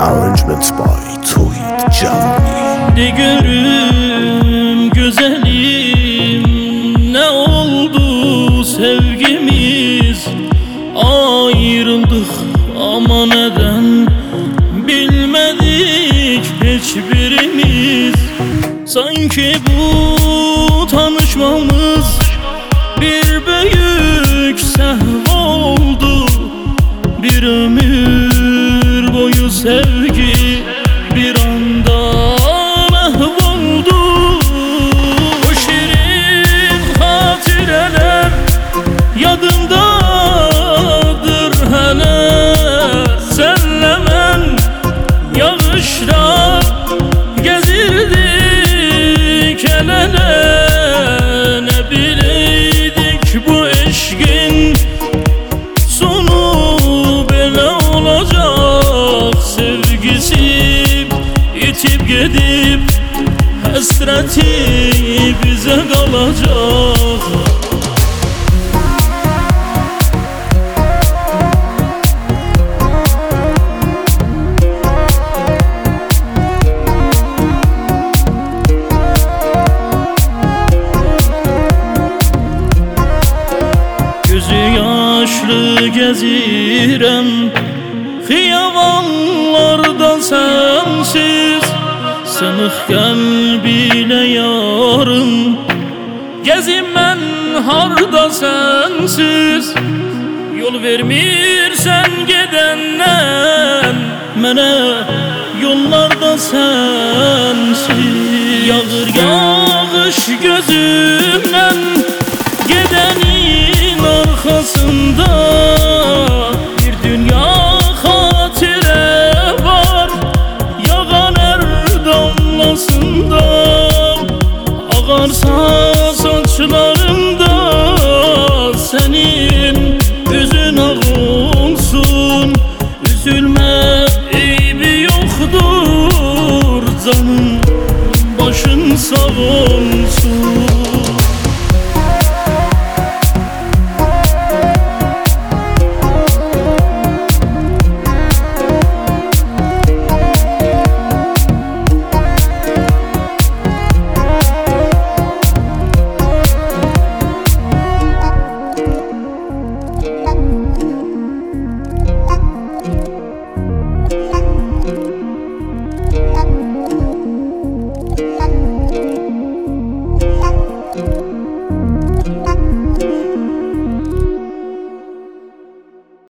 Arrangement by Tuhit Canani. De görüm güzelim, ne oldu sevgimiz? Ayrıldık ama neden bilmedik hiçbirimiz. Sanki bu tanışmamız bir büyük sehv oldu. Bir ömür boyu sevgi bir anda mahvoldu. O şirin hatireler yadımdadır hele. Senle ben yağışta gezirdik el ele. Ne bileydik bu eşkin sonu böyle olacak. Sevgisi itip gidip hasreti bize kalacak. Gözü yaşlı gezirem xiyavanlarda sensiz. Sınık kalbiyle yarım gezim ben harda sensiz. Yol vermirsen gedenden mene yollarda sensiz. Yağır yağış gözümden gidenin arkasında. Bir dünya hatire var yağan her damlasında. Ağarsa saçlarında senin üzün ağolsun. Üzülme eybi yoktur canım, başın sağ ol.